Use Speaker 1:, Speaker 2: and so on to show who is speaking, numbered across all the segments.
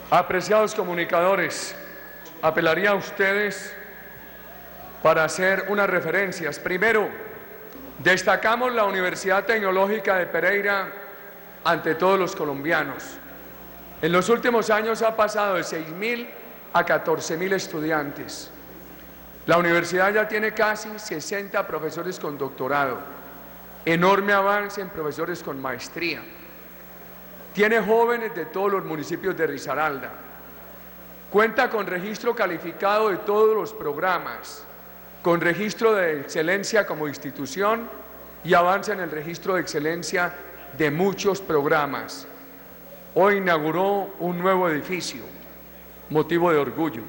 Speaker 1: Apreciados comunicadores, apelaría a ustedes para hacer unas referencias. Primero, destacamos la Universidad Tecnológica de Pereira ante todos los colombianos. En los últimos años ha pasado de 6.000 a 14.000 estudiantes. La universidad ya tiene casi 60 profesores con doctorado, enorme avance en profesores con maestría. Tiene jóvenes de todos los municipios de Risaralda. Cuenta con registro calificado de todos los programas, con registro de excelencia como institución y avanza en el registro de excelencia de muchos programas. Hoy inauguró un nuevo edificio, motivo de orgullo.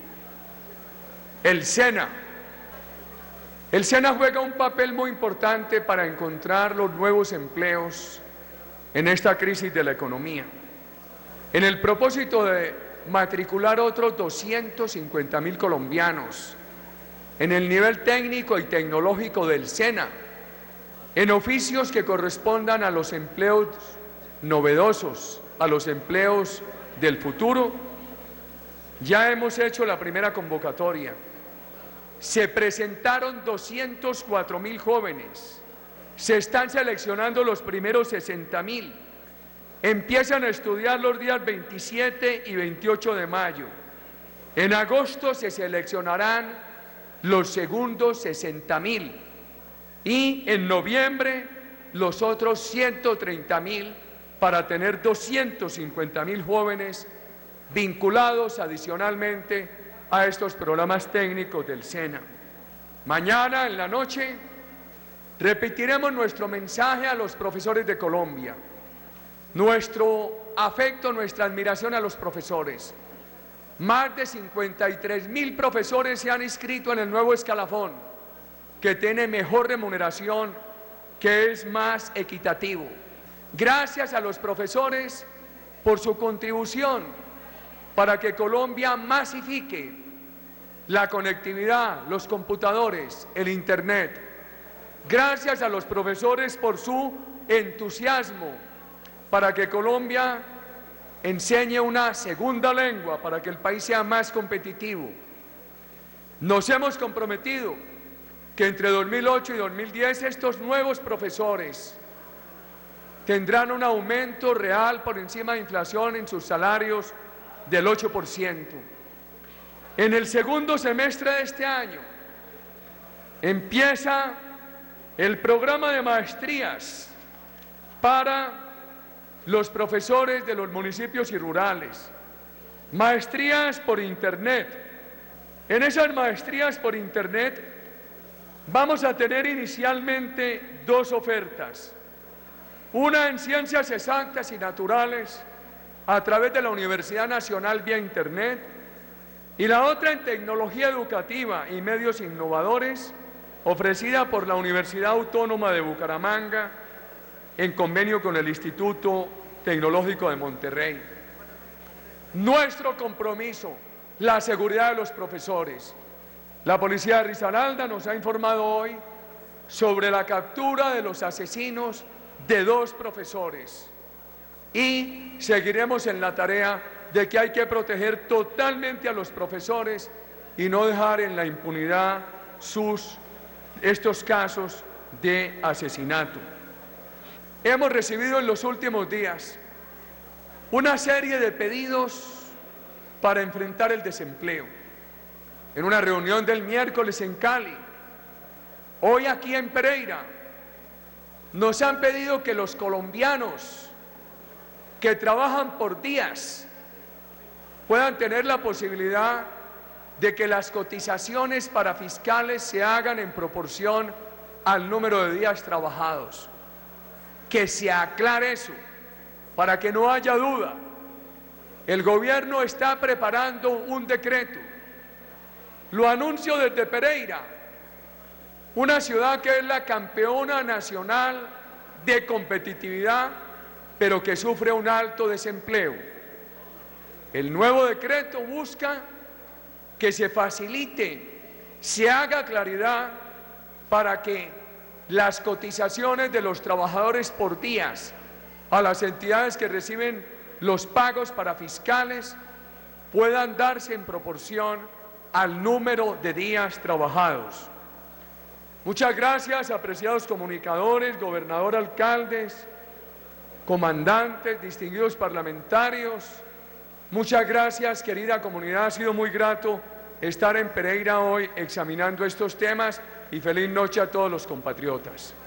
Speaker 1: El SENA juega un papel muy importante para encontrar los nuevos empleos en esta crisis de la economía. En el propósito de matricular otros 250.000 colombianos en el nivel técnico y tecnológico del SENA, en oficios que correspondan a los empleos novedosos, a los empleos del futuro, ya hemos hecho la primera convocatoria. Se presentaron 204.000 jóvenes. Se están seleccionando los primeros 60.000. Empiezan a estudiar los días 27 y 28 de mayo. En agosto se seleccionarán los segundos 60.000 y en noviembre los otros 130.000 para tener 250.000 jóvenes vinculados adicionalmente a estos programas técnicos del SENA. Mañana en la noche repetiremos nuestro mensaje a los profesores de Colombia, nuestro afecto, nuestra admiración a los profesores. Más de 53.000 profesores se han inscrito en el nuevo escalafón, que tiene mejor remuneración, que es más equitativo. Gracias a los profesores por su contribución para que Colombia masifique la conectividad, los computadores, el Internet. Gracias a los profesores por su entusiasmo para que Colombia enseñe una segunda lengua, para que el país sea más competitivo. Nos hemos comprometido que entre 2008 y 2010 estos nuevos profesores tendrán un aumento real por encima de inflación en sus salarios del 8%. En el segundo semestre de este año empieza el programa de maestrías para los profesores de los municipios y rurales, maestrías por Internet. En esas maestrías por Internet vamos a tener inicialmente dos ofertas, una en ciencias exactas y naturales a través de la Universidad Nacional vía Internet y la otra en tecnología educativa y medios innovadores ofrecida por la Universidad Autónoma de Bucaramanga en convenio con el Instituto Tecnológico de Monterrey. Nuestro compromiso, la seguridad de los profesores. La policía de Risaralda nos ha informado hoy sobre la captura de los asesinos de 2 profesores y seguiremos en la tarea de que hay que proteger totalmente a los profesores y no dejar en la impunidad estos casos de asesinato. Hemos recibido en los últimos días una serie de pedidos para enfrentar el desempleo. En una reunión del miércoles en Cali, hoy aquí en Pereira, nos han pedido que los colombianos que trabajan por días puedan tener la posibilidad de que las cotizaciones para fiscales se hagan en proporción al número de días trabajados. Que se aclare eso, para que no haya duda. El gobierno está preparando un decreto. Lo anuncio desde Pereira, una ciudad que es la campeona nacional de competitividad, pero que sufre un alto desempleo. El nuevo decreto busca que se facilite, se haga claridad para que las cotizaciones de los trabajadores por días a las entidades que reciben los pagos para fiscales puedan darse en proporción al número de días trabajados. Muchas gracias, apreciados comunicadores, gobernador, alcaldes, comandantes, distinguidos parlamentarios. Muchas gracias, querida comunidad, ha sido muy grato estar en Pereira hoy examinando estos temas y feliz noche a todos los compatriotas.